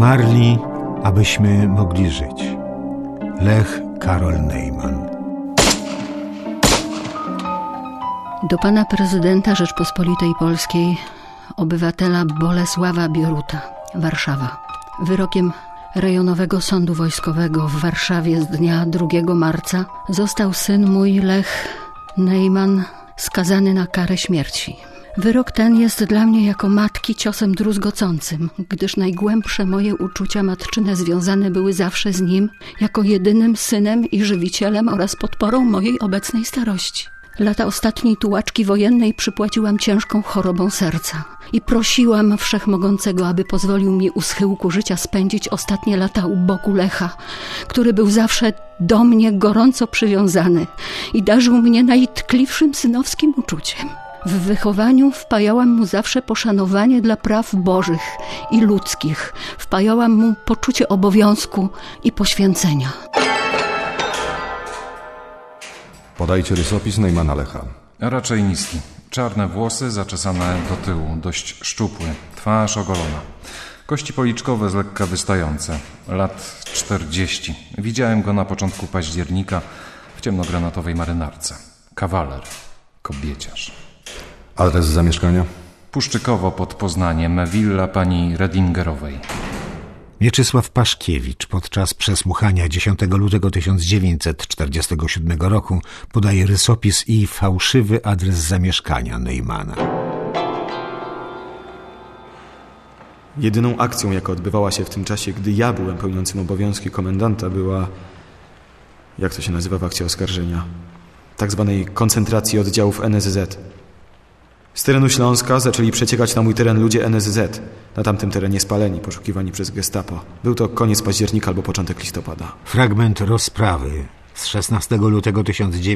Umarli, abyśmy mogli żyć. Lech Karol Neumann. Do pana prezydenta Rzeczpospolitej Polskiej, obywatela Bolesława Bieruta, Warszawa. Wyrokiem Rejonowego Sądu Wojskowego w Warszawie z dnia 2 marca został syn mój Lech Neumann skazany na karę śmierci. Wyrok ten jest dla mnie jako matki ciosem druzgocącym, gdyż najgłębsze moje uczucia matczyne związane były zawsze z nim jako jedynym synem i żywicielem oraz podporą mojej obecnej starości. Lata ostatniej tułaczki wojennej przypłaciłam ciężką chorobą serca i prosiłam Wszechmogącego, aby pozwolił mi u schyłku życia spędzić ostatnie lata u boku Lecha, który był zawsze do mnie gorąco przywiązany i darzył mnie najtkliwszym synowskim uczuciem. W wychowaniu wpajałam mu zawsze poszanowanie dla praw bożych i ludzkich. Wpajałam mu poczucie obowiązku i poświęcenia. Podajcie rysopis Neumana Lecha. Raczej niski. Czarne włosy, zaczesane do tyłu, dość szczupły. Twarz ogolona. Kości policzkowe z lekka wystające. Lat 40. Widziałem go na początku października w ciemnogranatowej marynarce. Kawaler. Kobieciarz. Adres zamieszkania? Puszczykowo pod Poznaniem. Willa pani Redingerowej. Mieczysław Paszkiewicz podczas przesłuchania 10 lutego 1947 roku podaje rysopis i fałszywy adres zamieszkania Neumana. Jedyną akcją, jaka odbywała się w tym czasie, gdy ja byłem pełniącym obowiązki komendanta, była, jak to się nazywa w akcie oskarżenia, tak zwanej koncentracji oddziałów NSZ. Z terenu Śląska zaczęli przeciekać na mój teren ludzie NSZ. Na tamtym terenie spaleni, poszukiwani przez gestapo. Był to koniec października albo początek listopada. Fragment rozprawy z 16 lutego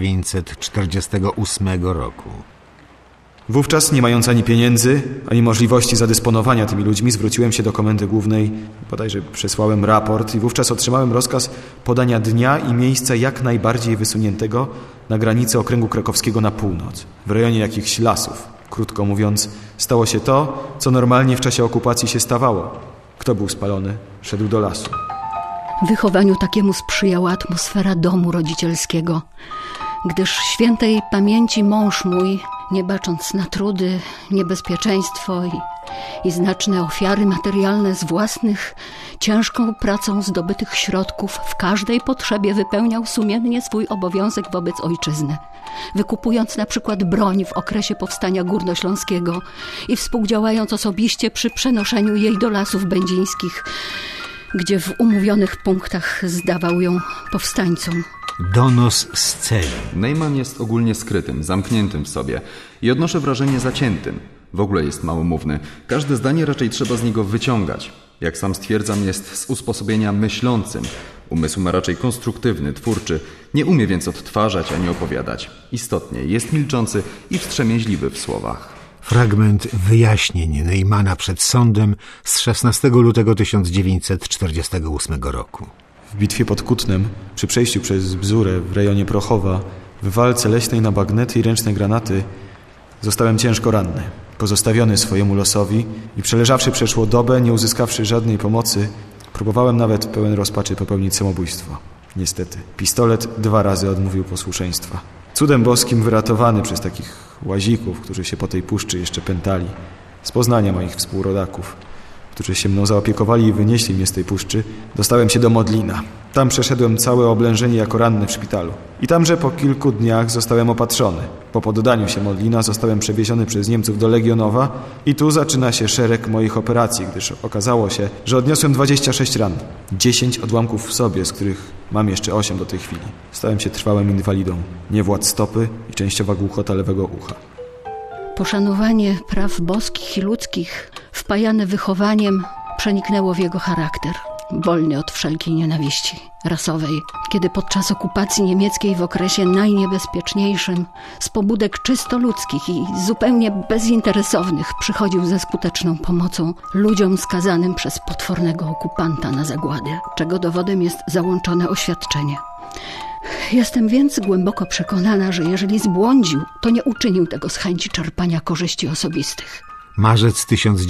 1948 roku. Wówczas, nie mając ani pieniędzy, ani możliwości zadysponowania tymi ludźmi, zwróciłem się do Komendy Głównej, bodajże przesłałem raport i wówczas otrzymałem rozkaz podania dnia i miejsca jak najbardziej wysuniętego na granicy okręgu krakowskiego na północ, w rejonie jakichś lasów. Krótko mówiąc, stało się to, co normalnie w czasie okupacji się stawało. Kto był spalony, szedł do lasu. Wychowaniu takiemu sprzyjała atmosfera domu rodzicielskiego, gdyż świętej pamięci mąż mój, nie bacząc na trudy, niebezpieczeństwo i znaczne ofiary materialne z własnych, ciężką pracą zdobytych środków w każdej potrzebie wypełniał sumiennie swój obowiązek wobec ojczyzny, wykupując na przykład broń w okresie powstania górnośląskiego i współdziałając osobiście przy przenoszeniu jej do Lasów Będzińskich, gdzie w umówionych punktach zdawał ją powstańcom. Donos z celi. Neumann jest ogólnie skrytym, zamkniętym w sobie i odnoszę wrażenie zaciętym. W ogóle jest małomówny. Każde zdanie raczej trzeba z niego wyciągać. Jak sam stwierdzam, jest z usposobienia myślącym. Umysł ma raczej konstruktywny, twórczy. Nie umie więc odtwarzać ani opowiadać. Istotnie, jest milczący i wstrzemięźliwy w słowach. Fragment wyjaśnień Neumana przed sądem z 16 lutego 1948 roku. W bitwie pod Kutnem, przy przejściu przez Bzurę w rejonie Prochowa, w walce leśnej na bagnety i ręczne granaty, zostałem ciężko ranny. Pozostawiony swojemu losowi i przeleżawszy przeszło dobę, nie uzyskawszy żadnej pomocy, próbowałem nawet pełen rozpaczy popełnić samobójstwo. Niestety, pistolet 2 razy odmówił posłuszeństwa. Cudem boskim wyratowany przez takich łazików, którzy się po tej puszczy jeszcze pętali, z Poznania moich współrodaków, którzy się mną zaopiekowali i wynieśli mnie z tej puszczy, dostałem się do Modlina. Tam przeszedłem całe oblężenie jako ranny w szpitalu. I tamże po kilku dniach zostałem opatrzony. Po poddaniu się Modlina zostałem przewieziony przez Niemców do Legionowa i tu zaczyna się szereg moich operacji, gdyż okazało się, że odniosłem 26 ran. 10 odłamków w sobie, z których mam jeszcze 8 do tej chwili. Stałem się trwałym inwalidą. Niewład stopy i częściowa głuchota lewego ucha. Poszanowanie praw boskich i ludzkich, wpajane wychowaniem, przeniknęło w jego charakter, wolny od wszelkiej nienawiści rasowej. Kiedy podczas okupacji niemieckiej w okresie najniebezpieczniejszym z pobudek czysto ludzkich i zupełnie bezinteresownych przychodził ze skuteczną pomocą ludziom skazanym przez potwornego okupanta na zagładę, czego dowodem jest załączone oświadczenie. Jestem więc głęboko przekonana, że jeżeli zbłądził, to nie uczynił tego z chęci czerpania korzyści osobistych. Marzec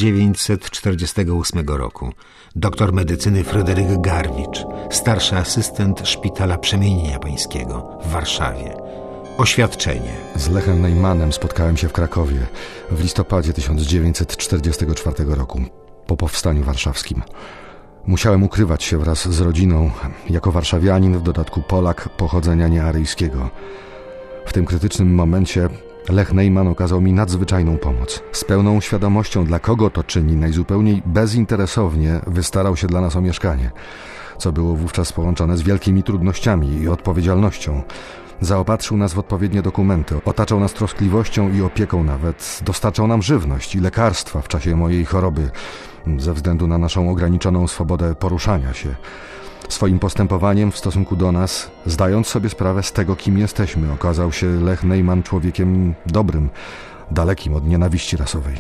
1948 roku. Doktor medycyny Fryderyk Garwicz, starszy asystent Szpitala Przemienienia Pańskiego w Warszawie. Oświadczenie. Z Lechem Neymanem spotkałem się w Krakowie w listopadzie 1944 roku, po powstaniu warszawskim. Musiałem ukrywać się wraz z rodziną, jako warszawianin, w dodatku Polak pochodzenia niearyjskiego. W tym krytycznym momencie Lech Neyman okazał mi nadzwyczajną pomoc. Z pełną świadomością, dla kogo to czyni, najzupełniej bezinteresownie wystarał się dla nas o mieszkanie, co było wówczas połączone z wielkimi trudnościami i odpowiedzialnością. Zaopatrzył nas w odpowiednie dokumenty, otaczał nas troskliwością i opieką nawet, dostarczał nam żywność i lekarstwa w czasie mojej choroby, ze względu na naszą ograniczoną swobodę poruszania się. Swoim postępowaniem w stosunku do nas, zdając sobie sprawę z tego, kim jesteśmy, okazał się Lech Neyman człowiekiem dobrym, dalekim od nienawiści rasowej.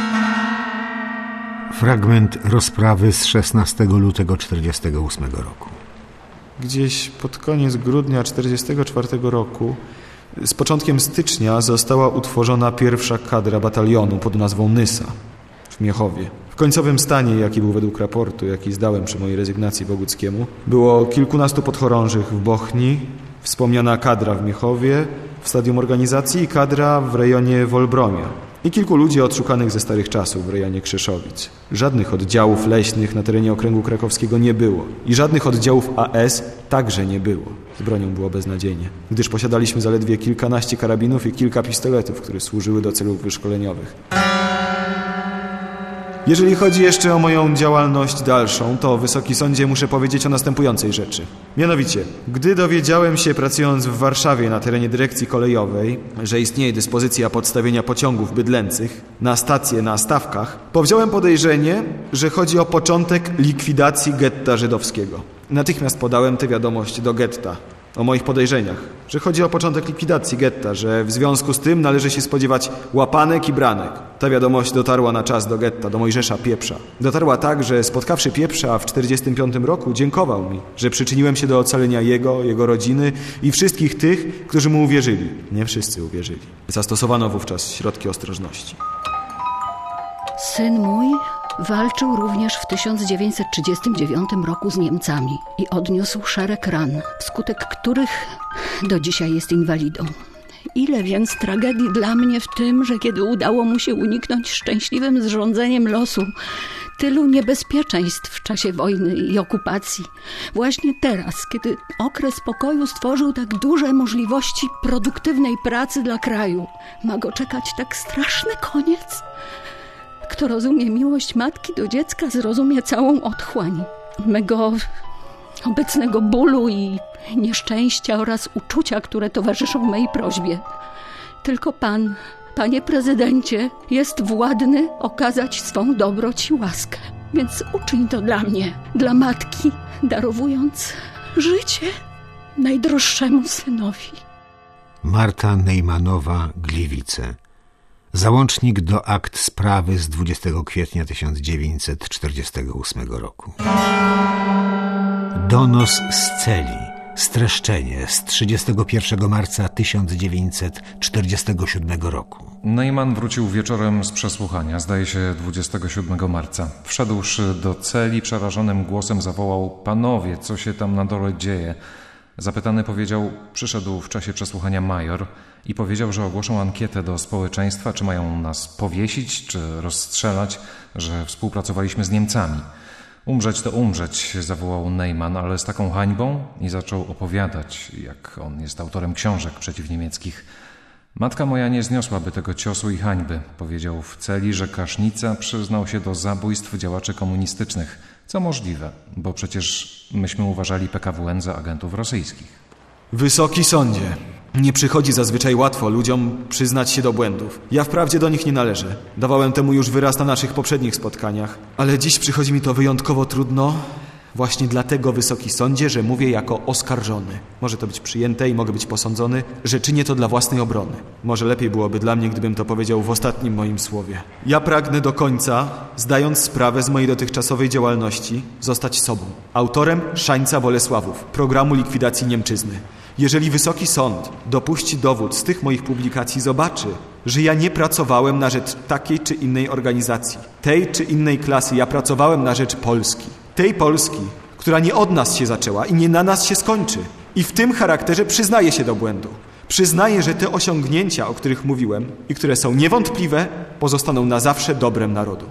Fragment rozprawy z 16 lutego 1948 roku. Gdzieś pod koniec grudnia 1944 roku, z początkiem stycznia, została utworzona pierwsza kadra batalionu pod nazwą Nysa w Miechowie. W końcowym stanie, jaki był według raportu, jaki zdałem przy mojej rezygnacji Boguckiemu, było kilkunastu podchorążych w Bochni, wspomniana kadra w Miechowie, w stadium organizacji i kadra w rejonie Wolbromia i kilku ludzi odszukanych ze starych czasów w rejonie Krzeszowic. Żadnych oddziałów leśnych na terenie okręgu krakowskiego nie było i żadnych oddziałów AS także nie było. Z bronią było beznadziejnie, gdyż posiadaliśmy zaledwie kilkanaście karabinów i kilka pistoletów, które służyły do celów wyszkoleniowych. Jeżeli chodzi jeszcze o moją działalność dalszą, to, Wysoki Sądzie, muszę powiedzieć o następującej rzeczy. Mianowicie, gdy dowiedziałem się, pracując w Warszawie na terenie dyrekcji kolejowej, że istnieje dyspozycja podstawienia pociągów bydlęcych na stacje na stawkach, powziąłem podejrzenie, że chodzi o początek likwidacji getta żydowskiego. Natychmiast podałem tę wiadomość do getta o moich podejrzeniach, że chodzi o początek likwidacji getta, że w związku z tym należy się spodziewać łapanek i branek. Ta wiadomość dotarła na czas do getta, do Mojżesza Pieprza. Dotarła tak, że spotkawszy Pieprza w 1945 roku, dziękował mi, że przyczyniłem się do ocalenia jego rodziny i wszystkich tych, którzy mu uwierzyli. Nie wszyscy uwierzyli. Zastosowano wówczas środki ostrożności. Syn mój walczył również w 1939 roku z Niemcami i odniósł szereg ran, wskutek których do dzisiaj jest inwalidą. Ile więc tragedii dla mnie w tym, że kiedy udało mu się uniknąć szczęśliwym zrządzeniem losu tylu niebezpieczeństw w czasie wojny i okupacji, właśnie teraz, kiedy okres pokoju stworzył tak duże możliwości produktywnej pracy dla kraju, ma go czekać tak straszny koniec? Kto rozumie miłość matki do dziecka, zrozumie całą otchłań mego obecnego bólu i nieszczęścia oraz uczucia, które towarzyszą mej prośbie. Tylko Pan, Panie Prezydencie, jest władny okazać swą dobroć i łaskę. Więc uczyń to dla mnie, dla matki, darowując życie najdroższemu synowi. Marta Neymanowa, Gliwice. Załącznik do akt sprawy z 20 kwietnia 1948 roku. Donos z celi. Streszczenie z 31 marca 1947 roku. Neyman wrócił wieczorem z przesłuchania, zdaje się 27 marca. Wszedłszy do celi, przerażonym głosem zawołał: panowie, co się tam na dole dzieje? Zapytany powiedział: przyszedł w czasie przesłuchania major i powiedział, że ogłoszą ankietę do społeczeństwa, czy mają nas powiesić, czy rozstrzelać, że współpracowaliśmy z Niemcami. Umrzeć to umrzeć, zawołał Neyman, ale z taką hańbą, i zaczął opowiadać, jak on jest autorem książek przeciwniemieckich. Matka moja nie zniosłaby tego ciosu i hańby. Powiedział w celi, że Kasznica przyznał się do zabójstw działaczy komunistycznych, co możliwe, bo przecież myśmy uważali PKWN za agentów rosyjskich. Wysoki Sądzie, nie przychodzi zazwyczaj łatwo ludziom przyznać się do błędów. Ja wprawdzie do nich nie należę. Dawałem temu już wyraz na naszych poprzednich spotkaniach. Ale dziś przychodzi mi to wyjątkowo trudno. Właśnie dlatego, Wysoki Sądzie, że mówię jako oskarżony. Może to być przyjęte i mogę być posądzony, że czynię to dla własnej obrony. Może lepiej byłoby dla mnie, gdybym to powiedział w ostatnim moim słowie. Ja pragnę do końca, zdając sprawę z mojej dotychczasowej działalności, zostać sobą. Autorem Szańca Bolesławów, programu likwidacji Niemczyzny. Jeżeli Wysoki Sąd dopuści dowód z tych moich publikacji, zobaczy, że ja nie pracowałem na rzecz takiej czy innej organizacji, tej czy innej klasy. Ja pracowałem na rzecz Polski. Tej Polski, która nie od nas się zaczęła i nie na nas się skończy. I w tym charakterze przyznaję się do błędu. Przyznaję, że te osiągnięcia, o których mówiłem i które są niewątpliwe, pozostaną na zawsze dobrem narodu.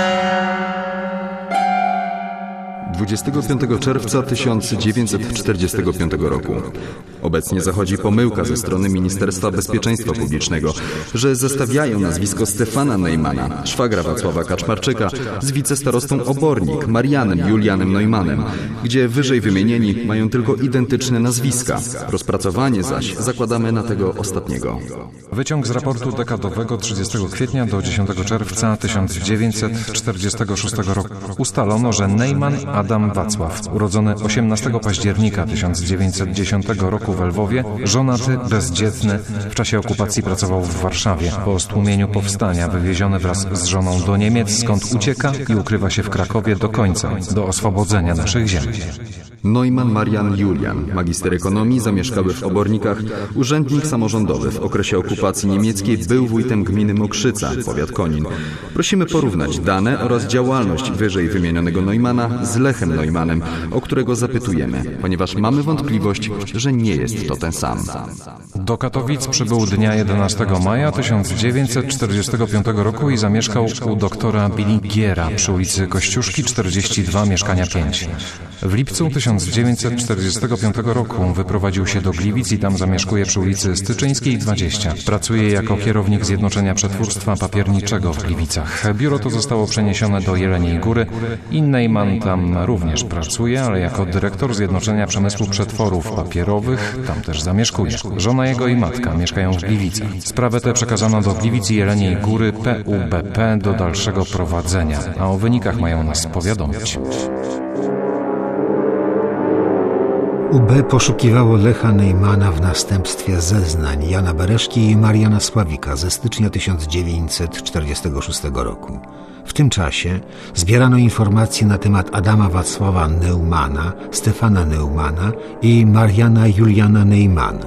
25 czerwca 1945 roku. Obecnie zachodzi pomyłka ze strony Ministerstwa Bezpieczeństwa Publicznego, że zestawiają nazwisko Stefana Neumana, szwagra Wacława Kaczmarczyka, z wicestarostą Obornik, Marianem Julianem Neumannem, gdzie wyżej wymienieni mają tylko identyczne nazwiska. Rozpracowanie zaś zakładamy na tego ostatniego. Wyciąg z raportu dekadowego 30 kwietnia do 10 czerwca 1946 roku. Ustalono, że Neumann Adam Wacław, urodzony 18 października 1910 roku w Lwowie, żonaty, bezdzietny, w czasie okupacji pracował w Warszawie. Po stłumieniu powstania wywieziony wraz z żoną do Niemiec, skąd ucieka i ukrywa się w Krakowie do końca, do oswobodzenia naszych ziem. Neumann Marian Julian, magister ekonomii, zamieszkały w Obornikach, urzędnik samorządowy w okresie okupacji niemieckiej, był wójtem gminy Mokrzyca, powiat Konin. Prosimy porównać dane oraz działalność wyżej wymienionego Neumana z Lechem Neumannem, o którego zapytujemy, ponieważ mamy wątpliwość, że nie jest to ten sam. Do Katowic przybył dnia 11 maja 1945 roku i zamieszkał u doktora Biligiera przy ulicy Kościuszki 42, mieszkania 5. W lipcu 1945 roku wyprowadził się do Gliwic i tam zamieszkuje przy ulicy Styczyńskiej 20. Pracuje jako kierownik Zjednoczenia Przetwórstwa Papierniczego w Gliwicach. Biuro to zostało przeniesione do Jeleniej Góry i Neumann tam również pracuje, ale jako dyrektor Zjednoczenia Przemysłu Przetworów Papierowych tam też zamieszkuje. Żona jego i matka mieszkają w Gliwicach. Sprawę tę przekazano do Gliwic i Jeleniej Góry PUBP do dalszego prowadzenia, a o wynikach mają nas powiadomić. UB poszukiwało Lecha Neumana w następstwie zeznań Jana Bereszki i Mariana Sławika ze stycznia 1946 roku. W tym czasie zbierano informacje na temat Adama Wacława Neumana, Stefana Neumana i Mariana Juliana Neumana.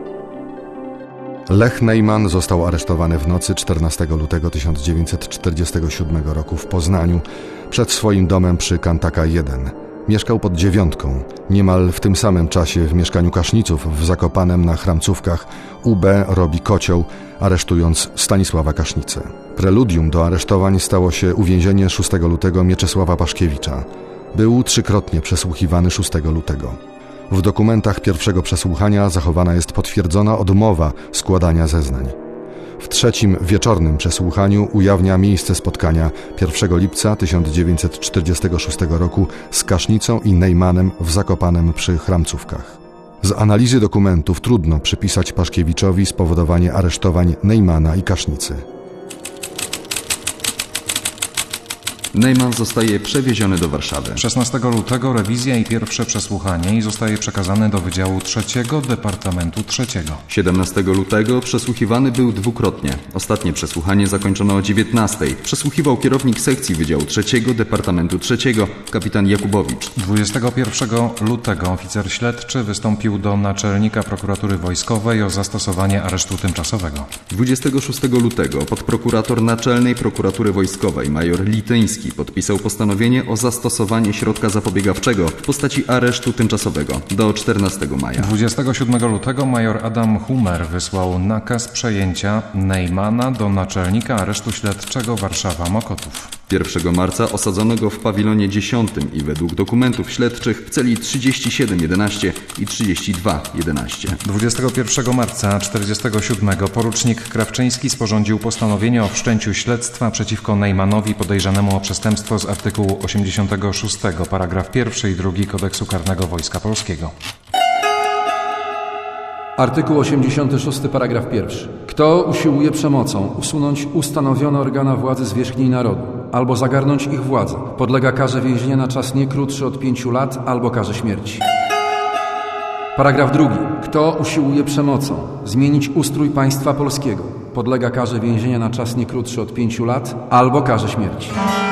Lech Neumann został aresztowany w nocy 14 lutego 1947 roku w Poznaniu przed swoim domem przy Kantaka 1. Mieszkał pod Dziewiątką. Niemal w tym samym czasie w mieszkaniu Kaszniców w Zakopanem na Chramcówkach UB robi kocioł, aresztując Stanisława Kasznicę. Preludium do aresztowań stało się uwięzienie 6 lutego Mieczysława Paszkiewicza. Był trzykrotnie przesłuchiwany 6 lutego. W dokumentach pierwszego przesłuchania zachowana jest potwierdzona odmowa składania zeznań. W trzecim wieczornym przesłuchaniu ujawnia miejsce spotkania 1 lipca 1946 roku z Kasznicą i Neumannem w Zakopanem przy Chramcówkach. Z analizy dokumentów trudno przypisać Paszkiewiczowi spowodowanie aresztowań Neumana i Kasznicy. Neumann zostaje przewieziony do Warszawy. 16 lutego rewizja i pierwsze przesłuchanie i zostaje przekazany do Wydziału III Departamentu III. 17 lutego przesłuchiwany był dwukrotnie. Ostatnie przesłuchanie zakończono o 19. Przesłuchiwał kierownik sekcji Wydziału III Departamentu III, kapitan Jakubowicz. 21 lutego oficer śledczy wystąpił do naczelnika prokuratury wojskowej o zastosowanie aresztu tymczasowego. 26 lutego podprokurator Naczelnej Prokuratury Wojskowej major Lityński podpisał postanowienie o zastosowanie środka zapobiegawczego w postaci aresztu tymczasowego do 14 maja. 27 lutego major Adam Humer wysłał nakaz przejęcia Neumana do naczelnika aresztu śledczego Warszawa-Mokotów. 1 marca osadzono go w pawilonie 10 i według dokumentów śledczych w celi 3711 i 3211. 21 marca 1947 porucznik Krawczyński sporządził postanowienie o wszczęciu śledztwa przeciwko Neumanowi podejrzanemu o przestępstwo z artykułu 86, paragraf 1 i 2 Kodeksu Karnego Wojska Polskiego. Artykuł 86, paragraf 1. Kto usiłuje przemocą usunąć ustanowione organa władzy zwierzchniej narodu albo zagarnąć ich władzę, podlega karze więzienia na czas nie krótszy od 5 lat albo karze śmierci. Paragraf 2. Kto usiłuje przemocą zmienić ustrój państwa polskiego, podlega karze więzienia na czas nie krótszy od 5 lat albo karze śmierci.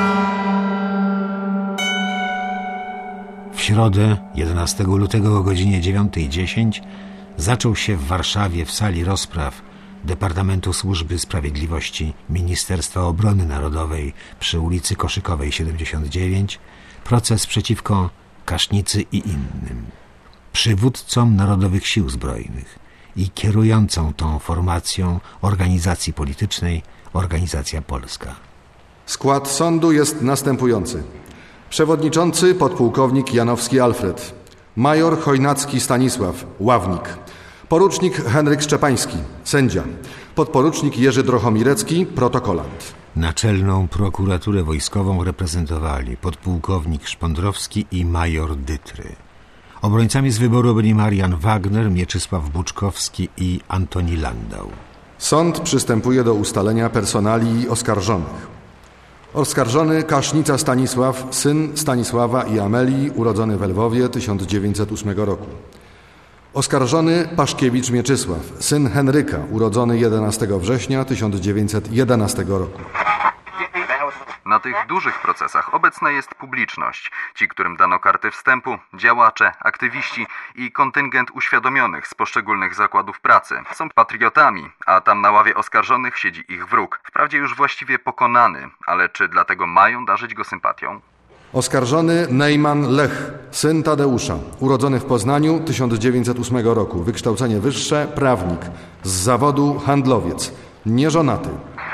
W środę 11 lutego o godzinie 9:10 zaczął się w Warszawie w sali rozpraw Departamentu Służby Sprawiedliwości Ministerstwa Obrony Narodowej przy ulicy Koszykowej 79, proces przeciwko Kasznicy i innym, przywódcom Narodowych Sił Zbrojnych i kierującą tą formacją organizacji politycznej Organizacja Polska. Skład sądu jest następujący. Przewodniczący podpułkownik Janowski Alfred, major Chojnacki Stanisław, ławnik, porucznik Henryk Szczepański, sędzia, podporucznik Jerzy Drochomirecki, protokolant. Naczelną prokuraturę wojskową reprezentowali podpułkownik Szpądrowski i major Dytry. Obrońcami z wyboru byli Marian Wagner, Mieczysław Buczkowski i Antoni Landau. Sąd przystępuje do ustalenia personalii oskarżonych. Oskarżony Kasznica Stanisław, syn Stanisława i Amelii, urodzony we Lwowie 1908 roku. Oskarżony Paszkiewicz Mieczysław, syn Henryka, urodzony 11 września 1911 roku. Na tych dużych procesach obecna jest publiczność. Ci, którym dano karty wstępu, działacze, aktywiści i kontyngent uświadomionych z poszczególnych zakładów pracy. Są patriotami, a tam na ławie oskarżonych siedzi ich wróg. Wprawdzie już właściwie pokonany, ale czy dlatego mają darzyć go sympatią? Oskarżony Neumann Lech, syn Tadeusza, urodzony w Poznaniu 1908 roku. Wykształcenie wyższe, prawnik, z zawodu handlowiec, nieżonaty.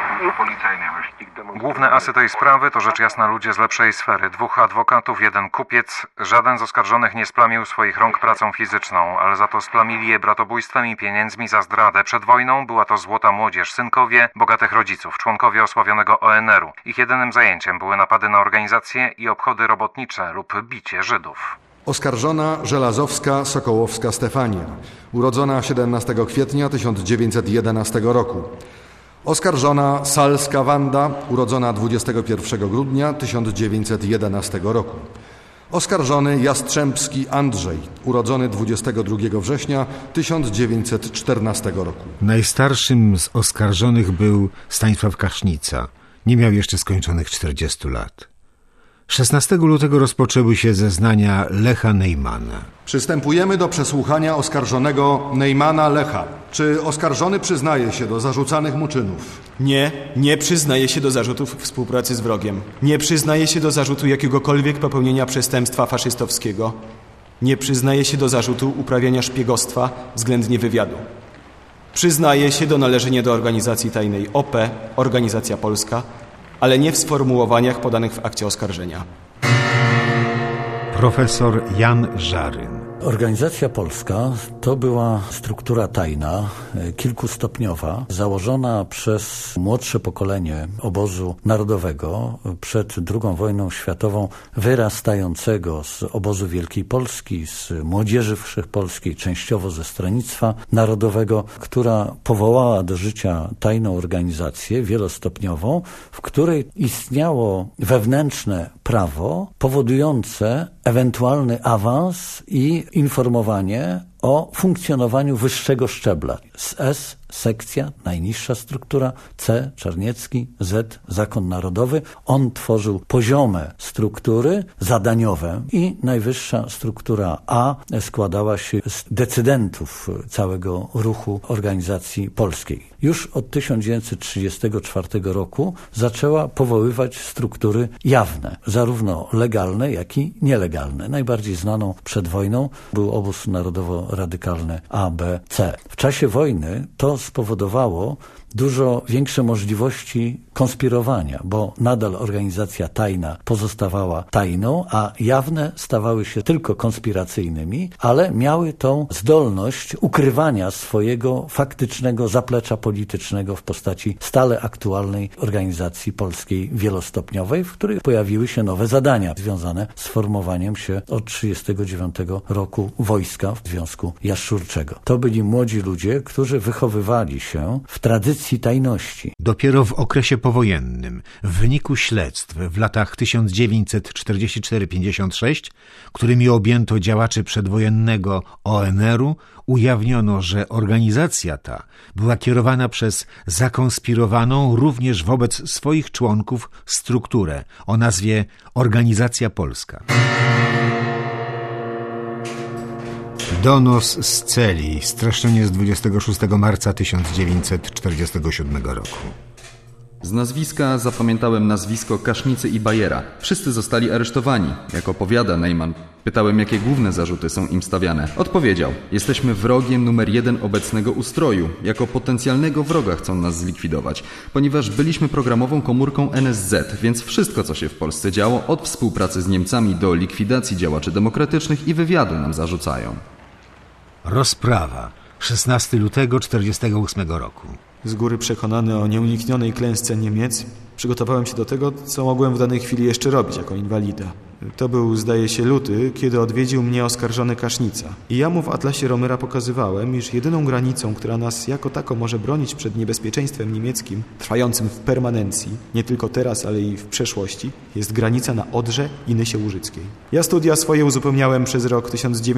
Główne asy tej sprawy to rzecz jasna ludzie z lepszej sfery. 2 adwokatów, 1 kupiec. Żaden z oskarżonych nie splamił swoich rąk pracą fizyczną, ale za to splamili je bratobójstwem i pieniędzmi za zdradę. Przed wojną była to złota młodzież, synkowie bogatych rodziców, członkowie osławionego ONR-u. Ich jedynym zajęciem były napady na organizacje i obchody robotnicze lub bicie Żydów. Oskarżona Żelazowska Sokołowska Stefania, urodzona 17 kwietnia 1911 roku. Oskarżona Salska Wanda, urodzona 21 grudnia 1911 roku. Oskarżony Jastrzębski Andrzej, urodzony 22 września 1914 roku. Najstarszym z oskarżonych był Stanisław Kasznica. Nie miał jeszcze skończonych 40 lat. 16 lutego rozpoczęły się zeznania Lecha Neumana. Przystępujemy do przesłuchania oskarżonego Neumana Lecha. Czy oskarżony przyznaje się do zarzucanych mu czynów? Nie przyznaje się do zarzutów współpracy z wrogiem. Nie przyznaje się do zarzutu jakiegokolwiek popełnienia przestępstwa faszystowskiego. Nie przyznaje się do zarzutu uprawiania szpiegostwa względnie wywiadu. Przyznaje się do należenia do organizacji tajnej OP, Organizacja Polska, ale nie w sformułowaniach podanych w akcie oskarżenia. Profesor Jan Żaryn. Organizacja Polska to była struktura tajna, kilkustopniowa, założona przez młodsze pokolenie obozu narodowego przed II wojną światową, wyrastającego z obozu Wielkiej Polski, z Młodzieży Wszechpolskiej, częściowo ze Stronnictwa Narodowego, która powołała do życia tajną organizację wielostopniową, w której istniało wewnętrzne prawo powodujące ewentualny awans i informowanie o funkcjonowaniu wyższego szczebla. S, sekcja, najniższa struktura, C, Czarniecki, Z, Zakon Narodowy. On tworzył poziome struktury zadaniowe i najwyższa struktura A składała się z decydentów całego ruchu organizacji polskiej. Już od 1934 roku zaczęła powoływać struktury jawne, zarówno legalne, jak i nielegalne. Najbardziej znaną przed wojną był obóz narodowo-radykalny ABC. W czasie wojny to spowodowało dużo większe możliwości konspirowania, bo nadal organizacja tajna pozostawała tajną, a jawne stawały się tylko konspiracyjnymi, ale miały tą zdolność ukrywania swojego faktycznego zaplecza politycznego w postaci stale aktualnej organizacji polskiej wielostopniowej, w której pojawiły się nowe zadania związane z formowaniem się od 1939 roku wojska w Związku Jaszczurczego. To byli młodzi ludzie, którzy wychowywali się w tradycji tajności. Dopiero w okresie powojennym, w wyniku śledztw w latach 1944-56, którymi objęto działaczy przedwojennego ONR-u, ujawniono, że organizacja ta była kierowana przez zakonspirowaną również wobec swoich członków strukturę o nazwie Organizacja Polska. Donos z celi. Streszczenie z 26 marca 1947 roku. Z nazwiska zapamiętałem nazwisko Kasznicy i Bajera. Wszyscy zostali aresztowani, jak opowiada Neumann. Pytałem, jakie główne zarzuty są im stawiane. Odpowiedział: jesteśmy wrogiem numer 1 obecnego ustroju. Jako potencjalnego wroga chcą nas zlikwidować, ponieważ byliśmy programową komórką NSZ, więc wszystko, co się w Polsce działo, od współpracy z Niemcami do likwidacji działaczy demokratycznych i wywiadu nam zarzucają. Rozprawa. 16 lutego 1948 roku. Z góry przekonany o nieuniknionej klęsce Niemiec, przygotowałem się do tego, co mogłem w danej chwili jeszcze robić jako inwalida. To był, zdaje się, luty, kiedy odwiedził mnie oskarżony Kasznica. I ja mu w Atlasie Romera pokazywałem, iż jedyną granicą, która nas jako tako może bronić przed niebezpieczeństwem niemieckim, trwającym w permanencji, nie tylko teraz, ale i w przeszłości, jest granica na Odrze i Nysie Łużyckiej. Ja studia swoje uzupełniałem przez rok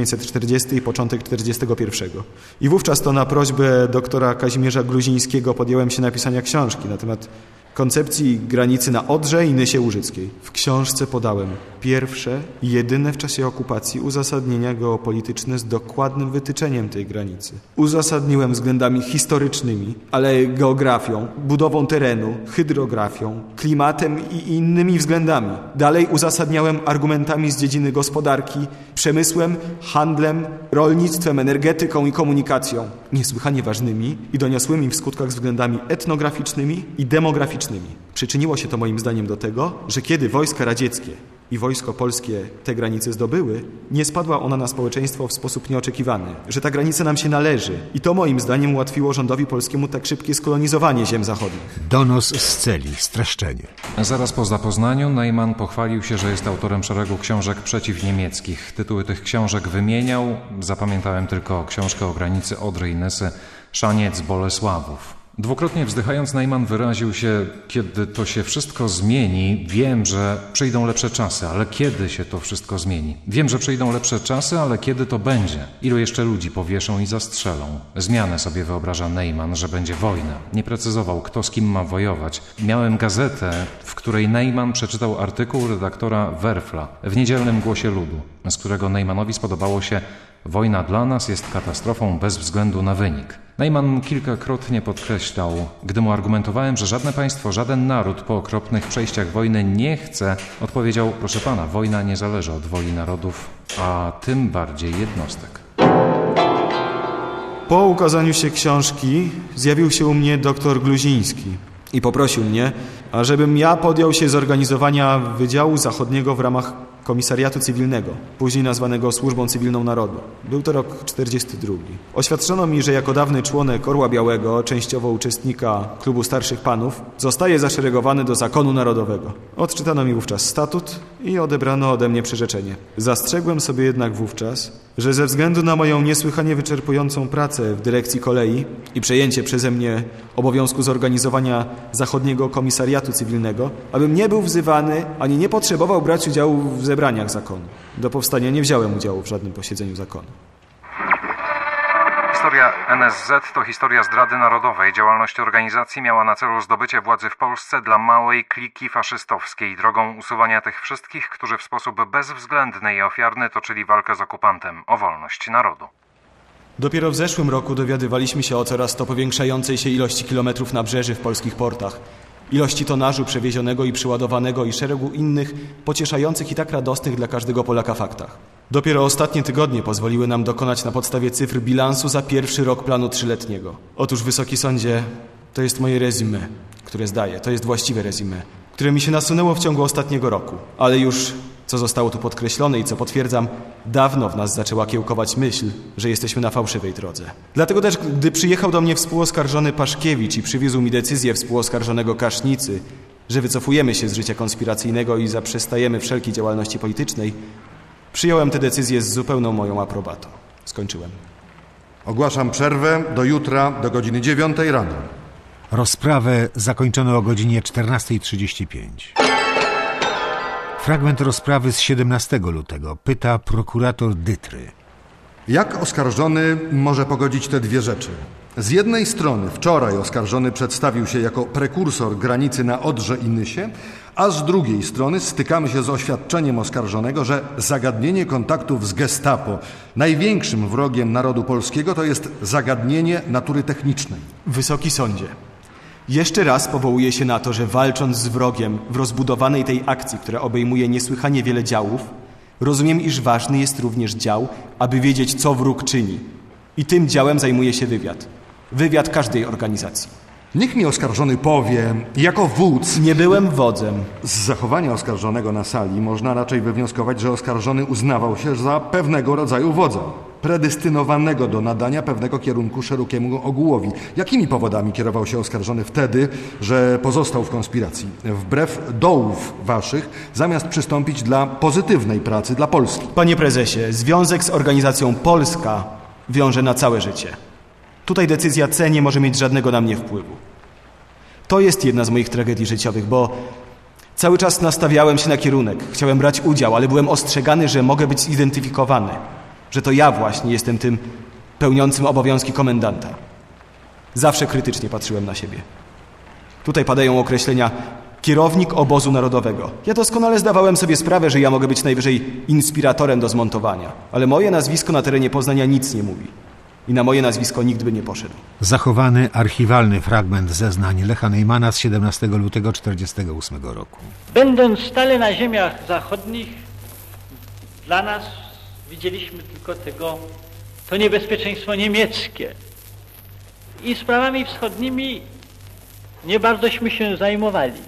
1940 i początek 1941. I wówczas to na prośbę doktora Kazimierza Gluzińskiego podjąłem się napisania książki na temat koncepcji granicy na Odrze i Nysie Łużyckiej. W książce podałem pierwsze i jedyne w czasie okupacji uzasadnienia geopolityczne z dokładnym wytyczeniem tej granicy. Uzasadniłem względami historycznymi, ale geografią, budową terenu, hydrografią, klimatem i innymi względami. Dalej uzasadniałem argumentami z dziedziny gospodarki, przemysłem, handlem, rolnictwem, energetyką i komunikacją. Niesłychanie ważnymi i doniosłymi w skutkach względami etnograficznymi i demograficznymi. Przyczyniło się to moim zdaniem do tego, że kiedy wojska radzieckie i wojsko polskie te granice zdobyły, nie spadła ona na społeczeństwo w sposób nieoczekiwany, że ta granica nam się należy i to moim zdaniem ułatwiło rządowi polskiemu tak szybkie skolonizowanie ziem zachodnich. Donos z celi. Streszczenie. Zaraz po zapoznaniu Neumann pochwalił się, że jest autorem szeregu książek przeciwniemieckich. Tytuły tych książek wymieniał. Zapamiętałem tylko książkę o granicy Odry i Nysy, Szaniec Bolesławów. Dwukrotnie wzdychając, Neumann wyraził się: kiedy to się wszystko zmieni, wiem, że przyjdą lepsze czasy, ale kiedy się to wszystko zmieni? Wiem, że przyjdą lepsze czasy, ale kiedy to będzie? Ilu jeszcze ludzi powieszą i zastrzelą? Zmianę sobie wyobraża Neumann, że będzie wojna. Nie precyzował, kto z kim ma wojować. Miałem gazetę, w której Neumann przeczytał artykuł redaktora Werfla w niedzielnym Głosie Ludu, z którego Neumannowi spodobało się: wojna dla nas jest katastrofą bez względu na wynik. Neumann kilkakrotnie podkreślał, gdy mu argumentowałem, że żadne państwo, żaden naród po okropnych przejściach wojny nie chce, odpowiedział: proszę pana, wojna nie zależy od woli narodów, a tym bardziej jednostek. Po ukazaniu się książki zjawił się u mnie doktor Gluziński i poprosił mnie, ażebym ja podjął się zorganizowania Wydziału Zachodniego w ramach Komisariatu Cywilnego, później nazwanego Służbą Cywilną Narodu. Był to rok 42. Oświadczono mi, że jako dawny członek Orła Białego, częściowo uczestnika Klubu Starszych Panów, zostaje zaszeregowany do Zakonu Narodowego. Odczytano mi wówczas statut i odebrano ode mnie przyrzeczenie. Zastrzegłem sobie jednak wówczas, że ze względu na moją niesłychanie wyczerpującą pracę w dyrekcji kolei i przejęcie przeze mnie obowiązku zorganizowania Zachodniego Komisariatu Cywilnego, abym nie był wzywany ani nie potrzebował brać udziału w zebraniach zakonu. Do powstania nie wziąłem udziału w żadnym posiedzeniu zakonu. Historia NSZ to historia zdrady narodowej. Działalność organizacji miała na celu zdobycie władzy w Polsce dla małej kliki faszystowskiej, drogą usuwania tych wszystkich, którzy w sposób bezwzględny i ofiarny toczyli walkę z okupantem o wolność narodu. Dopiero w zeszłym roku dowiadywaliśmy się o coraz to powiększającej się ilości kilometrów nabrzeży w polskich portach, ilości tonażu przewiezionego i przyładowanego i szeregu innych pocieszających i tak radosnych dla każdego Polaka faktach. Dopiero ostatnie tygodnie pozwoliły nam dokonać na podstawie cyfr bilansu za pierwszy rok planu 3-letniego. Otóż, Wysoki Sądzie, to jest moje resume, które zdaję. To jest właściwe resume, które mi się nasunęło w ciągu ostatniego roku. Ale już, co zostało tu podkreślone i co potwierdzam, dawno w nas zaczęła kiełkować myśl, że jesteśmy na fałszywej drodze. Dlatego też, gdy przyjechał do mnie współoskarżony Paszkiewicz i przywiózł mi decyzję współoskarżonego Kasznicy, że wycofujemy się z życia konspiracyjnego i zaprzestajemy wszelkiej działalności politycznej, przyjąłem tę decyzję z zupełną moją aprobatą. Skończyłem. Ogłaszam przerwę do jutra do godziny 9 rano. Rozprawę zakończono o godzinie 14:35. Fragment rozprawy z 17 lutego. Pyta prokurator Dytry. Jak oskarżony może pogodzić te dwie rzeczy? Z jednej strony wczoraj oskarżony przedstawił się jako prekursor granicy na Odrze i Nysie, A z drugiej strony stykamy się z oświadczeniem oskarżonego, że zagadnienie kontaktów z Gestapo, największym wrogiem narodu polskiego, to jest zagadnienie natury technicznej. Wysoki sądzie, jeszcze raz powołuję się na to, że walcząc z wrogiem w rozbudowanej tej akcji, która obejmuje niesłychanie wiele działów, rozumiem, iż ważny jest również dział, aby wiedzieć, co wróg czyni. I tym działem zajmuje się wywiad. Wywiad każdej organizacji. Niech mi oskarżony powie, jako wódz... Nie byłem wodzem. Z zachowania oskarżonego na sali można raczej wywnioskować, że oskarżony uznawał się za pewnego rodzaju wodza, predestynowanego do nadania pewnego kierunku szerokiemu ogółowi. Jakimi powodami kierował się oskarżony wtedy, że pozostał w konspiracji? Wbrew dołów waszych, zamiast przystąpić dla pozytywnej pracy dla Polski. Panie prezesie, związek z organizacją Polska wiąże na całe życie. Tutaj decyzja C nie może mieć żadnego na mnie wpływu. To jest jedna z moich tragedii życiowych, bo cały czas nastawiałem się na kierunek. Chciałem brać udział, ale byłem ostrzegany, że mogę być zidentyfikowany. Że to ja właśnie jestem tym pełniącym obowiązki komendanta. Zawsze krytycznie patrzyłem na siebie. Tutaj padają określenia kierownik obozu narodowego. Ja doskonale zdawałem sobie sprawę, że ja mogę być najwyżej inspiratorem do zmontowania. Ale moje nazwisko na terenie Poznania nic nie mówi. I na moje nazwisko nikt by nie poszedł. Zachowany archiwalny fragment zeznań Lecha Neymana z 17 lutego 1948 roku. Będąc stale na ziemiach zachodnich, dla nas widzieliśmy tylko to niebezpieczeństwo niemieckie. I sprawami wschodnimi nie bardzośmy się zajmowali.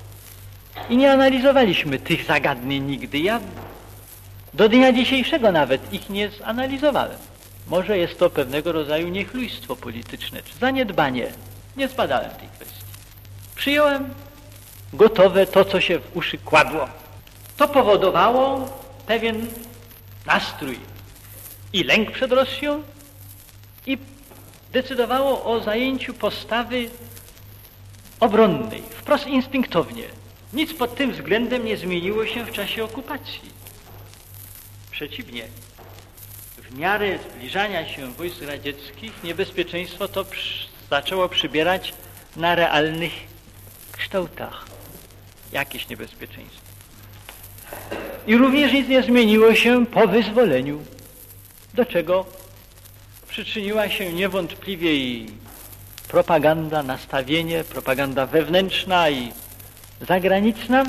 I nie analizowaliśmy tych zagadnień nigdy. Ja do dnia dzisiejszego nawet ich nie zanalizowałem. Może jest to pewnego rodzaju niechlujstwo polityczne, czy zaniedbanie. Nie zbadałem tej kwestii. Przyjąłem gotowe to, co się w uszy kładło. To powodowało pewien nastrój i lęk przed Rosją i decydowało o zajęciu postawy obronnej, wprost instynktownie. Nic pod tym względem nie zmieniło się w czasie okupacji. Przeciwnie. W miarę zbliżania się wojsk radzieckich niebezpieczeństwo to zaczęło przybierać na realnych kształtach. Jakieś niebezpieczeństwo. I również nic nie zmieniło się po wyzwoleniu, do czego przyczyniła się niewątpliwie i propaganda, nastawienie, propaganda wewnętrzna i zagraniczna.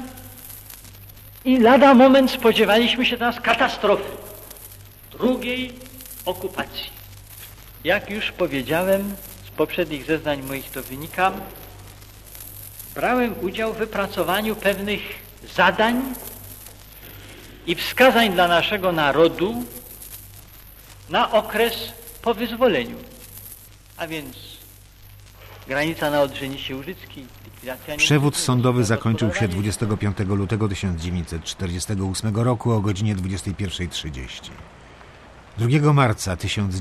I lada moment spodziewaliśmy się teraz katastrofy. Drugiej okupacji. Jak już powiedziałem, z poprzednich zeznań moich to wynika, brałem udział w wypracowaniu pewnych zadań i wskazań dla naszego narodu na okres po wyzwoleniu. A więc granica na Odrzenisie Łużyckiej, likwidacja... Przewód sądowy zakończył się 25 lutego 1948 roku o godzinie 21:30. 2 marca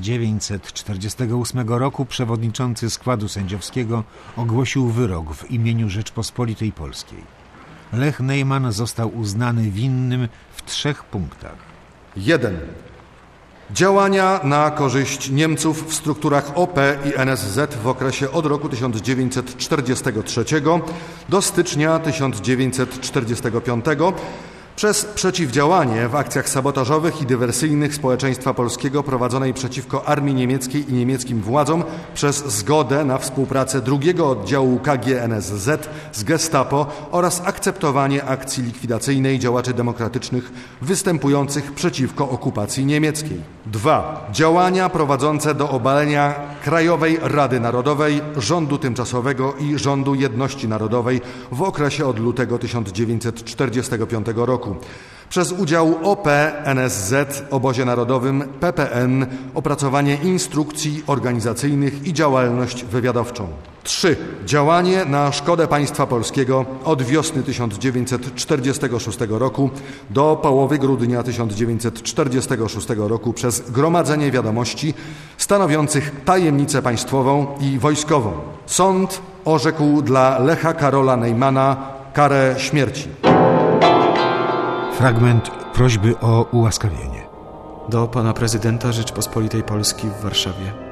1948 roku przewodniczący składu sędziowskiego ogłosił wyrok w imieniu Rzeczpospolitej Polskiej. Lech Neyman został uznany winnym w 3 punktach. 1. Działania na korzyść Niemców w strukturach OP i NSZ w okresie od roku 1943 do stycznia 1945 przez przeciwdziałanie w akcjach sabotażowych i dywersyjnych społeczeństwa polskiego prowadzonej przeciwko armii niemieckiej i niemieckim władzom przez zgodę na współpracę drugiego oddziału KG-NSZ z Gestapo oraz akceptowanie akcji likwidacyjnej działaczy demokratycznych występujących przeciwko okupacji niemieckiej. 2. Działania prowadzące do obalenia Krajowej Rady Narodowej, rządu tymczasowego i rządu jedności narodowej w okresie od lutego 1945 roku. Przez udział OP, NSZ, Obozie Narodowym, PPN, opracowanie instrukcji organizacyjnych i działalność wywiadowczą. 3. Działanie na szkodę państwa polskiego od wiosny 1946 roku do połowy grudnia 1946 roku przez gromadzenie wiadomości stanowiących tajemnicę państwową i wojskową. Sąd orzekł dla Lecha Karola Neymana karę śmierci. Fragment prośby o ułaskawienie. Do pana prezydenta Rzeczpospolitej Polski w Warszawie.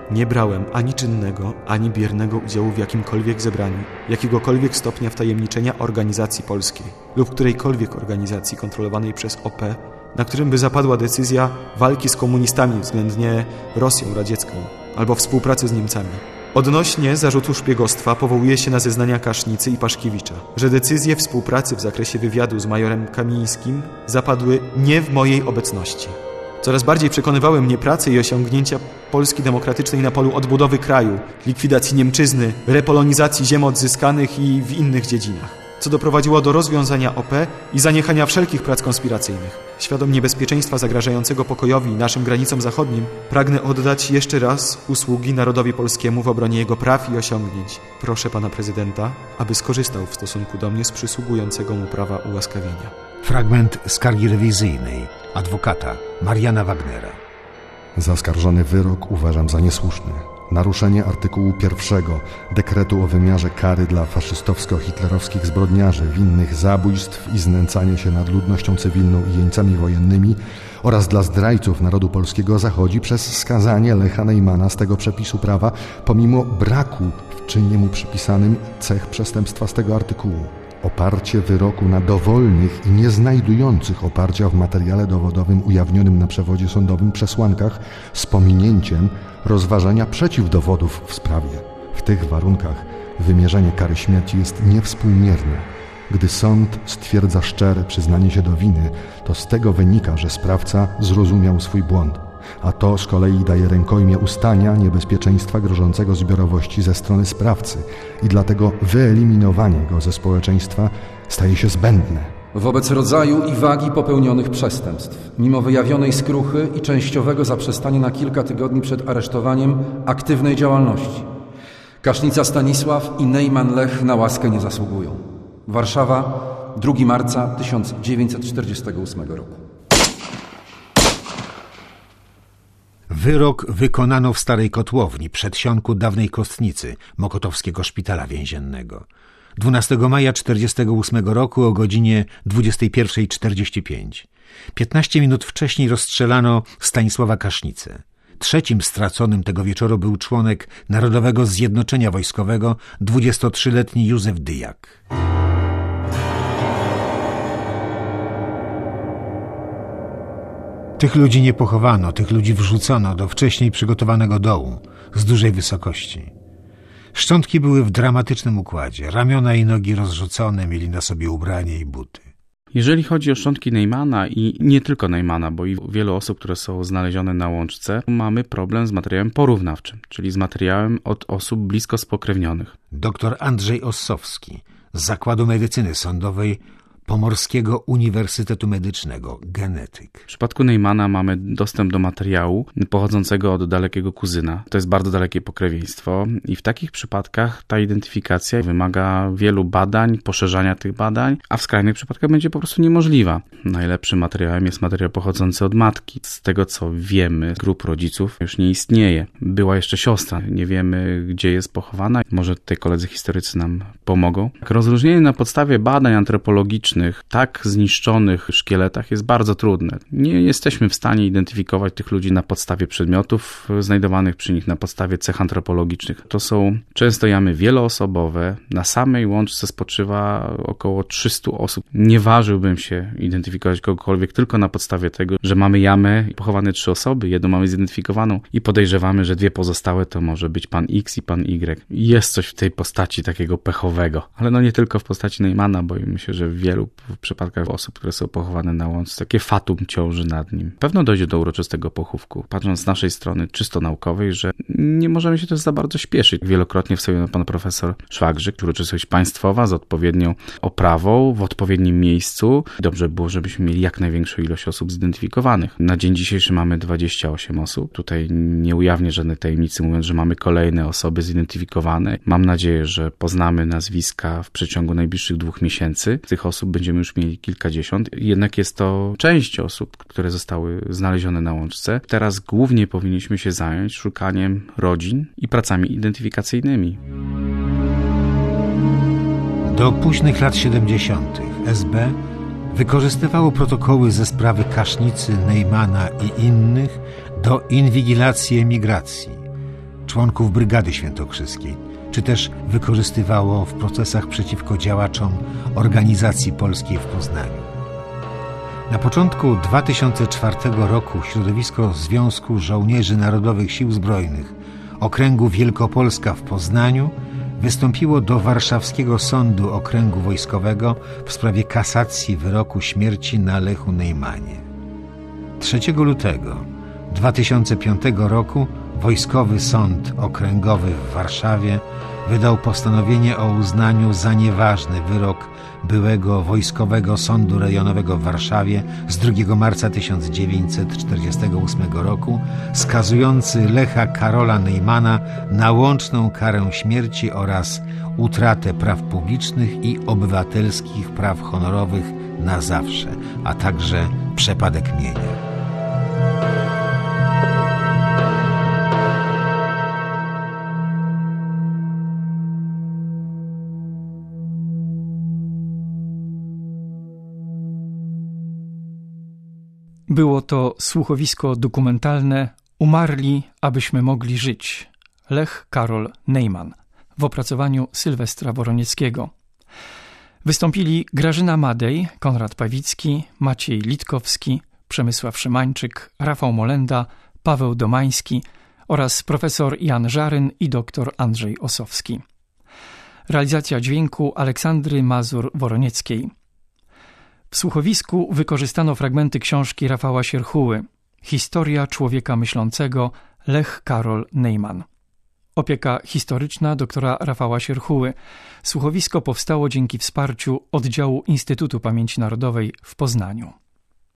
Nie brałem ani czynnego, ani biernego udziału w jakimkolwiek zebraniu, jakiegokolwiek stopnia wtajemniczenia organizacji polskiej lub którejkolwiek organizacji kontrolowanej przez OP, na którym by zapadła decyzja walki z komunistami względnie Rosją radziecką albo współpracy z Niemcami. Odnośnie zarzutu szpiegostwa powołuje się na zeznania Kasznicy i Paszkiewicza, że decyzje współpracy w zakresie wywiadu z majorem Kamińskim zapadły nie w mojej obecności. Coraz bardziej przekonywały mnie prace i osiągnięcia Polski demokratycznej na polu odbudowy kraju, likwidacji Niemczyzny, repolonizacji ziem odzyskanych i w innych dziedzinach, co doprowadziło do rozwiązania OP i zaniechania wszelkich prac konspiracyjnych. Świadom niebezpieczeństwa zagrażającego pokojowi i naszym granicom zachodnim, pragnę oddać jeszcze raz usługi narodowi polskiemu w obronie jego praw i osiągnięć. Proszę pana prezydenta, aby skorzystał w stosunku do mnie z przysługującego mu prawa ułaskawienia. Fragment skargi rewizyjnej adwokata Mariana Wagnera. Zaskarżony wyrok uważam za niesłuszny. Naruszenie artykułu 1 dekretu o wymiarze kary dla faszystowsko-hitlerowskich zbrodniarzy winnych zabójstw i znęcania się nad ludnością cywilną i jeńcami wojennymi oraz dla zdrajców narodu polskiego zachodzi przez skazanie Lecha Neymana z tego przepisu prawa pomimo braku w czynie mu przypisanym cech przestępstwa z tego artykułu. Oparcie wyroku na dowolnych i nie znajdujących oparcia w materiale dowodowym ujawnionym na przewodzie sądowym przesłankach z pominięciem rozważania przeciwdowodów w sprawie. W tych warunkach wymierzenie kary śmierci jest niewspółmierne. Gdy sąd stwierdza szczere przyznanie się do winy, to z tego wynika, że sprawca zrozumiał swój błąd, a to z kolei daje rękojmię ustania niebezpieczeństwa grożącego zbiorowości ze strony sprawcy i dlatego wyeliminowanie go ze społeczeństwa staje się zbędne. Wobec rodzaju i wagi popełnionych przestępstw, mimo wyjawionej skruchy i częściowego zaprzestania na kilka tygodni przed aresztowaniem aktywnej działalności, Kasznica Stanisław i Neumann Lech na łaskę nie zasługują. Warszawa, 2 marca 1948 roku. Wyrok wykonano w Starej Kotłowni, przedsionku dawnej kostnicy Mokotowskiego Szpitala Więziennego. 12 maja 1948 roku o godzinie 21:45. 15 minut wcześniej rozstrzelano Stanisława Kasznicę. Trzecim straconym tego wieczoru był członek Narodowego Zjednoczenia Wojskowego, 23-letni Józef Dyjak. Tych ludzi nie pochowano, tych ludzi wrzucono do wcześniej przygotowanego dołu z dużej wysokości. Szczątki były w dramatycznym układzie. Ramiona i nogi rozrzucone, mieli na sobie ubranie i buty. Jeżeli chodzi o szczątki Neymana i nie tylko Neymana, bo i wielu osób, które są znalezione na łączce, mamy problem z materiałem porównawczym, czyli z materiałem od osób blisko spokrewnionych. Dr Andrzej Ossowski z Zakładu Medycyny Sądowej Pomorskiego Uniwersytetu Medycznego, genetyk. W przypadku Neymana mamy dostęp do materiału pochodzącego od dalekiego kuzyna. To jest bardzo dalekie pokrewieństwo i w takich przypadkach ta identyfikacja wymaga wielu badań, poszerzania tych badań, a w skrajnych przypadkach będzie po prostu niemożliwa. Najlepszym materiałem jest materiał pochodzący od matki. Z tego co wiemy, grup rodziców już nie istnieje. Była jeszcze siostra, nie wiemy gdzie jest pochowana. Może tutaj koledzy historycy nam pomogą. Rozróżnienie na podstawie badań antropologicznych tak zniszczonych szkieletach jest bardzo trudne. Nie jesteśmy w stanie identyfikować tych ludzi na podstawie przedmiotów znajdowanych przy nich, na podstawie cech antropologicznych. To są często jamy wieloosobowe. Na samej łączce spoczywa około 300 osób. Nie ważyłbym się identyfikować kogokolwiek tylko na podstawie tego, że mamy jamę i pochowane 3 osoby, jedną mamy zidentyfikowaną i podejrzewamy, że 2 pozostałe to może być pan X i pan Y. Jest coś w tej postaci takiego pechowego, ale no nie tylko w postaci Neymana, bo myślę, że w wielu przypadkach osób, które są pochowane na łączce, takie fatum ciąży nad nim. Pewno dojdzie do uroczystego pochówku. Patrząc z naszej strony czysto naukowej, że nie możemy się też za bardzo śpieszyć. Wielokrotnie wstawił pan profesor Szwagrzyk, uroczystość państwowa z odpowiednią oprawą, w odpowiednim miejscu. Dobrze było, żebyśmy mieli jak największą ilość osób zidentyfikowanych. Na dzień dzisiejszy mamy 28 osób. Tutaj nie ujawnię żadnej tajemnicy, mówiąc, że mamy kolejne osoby zidentyfikowane. Mam nadzieję, że poznamy nazwiska w przeciągu najbliższych 2 miesięcy. Tych osób będziemy już mieli kilkadziesiąt. Jednak jest to część osób, które zostały znalezione na łączce. Teraz głównie powinniśmy się zająć szukaniem rodzin i pracami identyfikacyjnymi. Do późnych lat 70. SB wykorzystywało protokoły ze sprawy Kasznicy, Neymana i innych do inwigilacji emigracji, członków Brygady Świętokrzyskiej, czy też wykorzystywało w procesach przeciwko działaczom Organizacji Polskiej w Poznaniu. Na początku 2004 roku środowisko Związku Żołnierzy Narodowych Sił Zbrojnych Okręgu Wielkopolska w Poznaniu wystąpiło do Warszawskiego Sądu Okręgu Wojskowego w sprawie kasacji wyroku śmierci na Lechu Neymanie. 3 lutego 2005 roku Wojskowy Sąd Okręgowy w Warszawie wydał postanowienie o uznaniu za nieważny wyrok byłego Wojskowego Sądu Rejonowego w Warszawie z 2 marca 1948 roku, skazujący Lecha Karola Neymana na łączną karę śmierci oraz utratę praw publicznych i obywatelskich praw honorowych na zawsze, a także przepadek mienia. Było to słuchowisko dokumentalne Umarli, abyśmy mogli żyć. Lech Karol Neyman w opracowaniu Sylwestra Woronieckiego. Wystąpili Grażyna Madej, Konrad Pawicki, Maciej Litkowski, Przemysław Szymańczyk, Rafał Molenda, Paweł Domański oraz profesor Jan Żaryn i dr Andrzej Osowski. Realizacja dźwięku Aleksandry Mazur-Woronieckiej. W słuchowisku wykorzystano fragmenty książki Rafała Sierchuły Historia człowieka myślącego Lech Karol Neyman. Opieka historyczna doktora Rafała Sierchuły. Słuchowisko powstało dzięki wsparciu oddziału Instytutu Pamięci Narodowej w Poznaniu.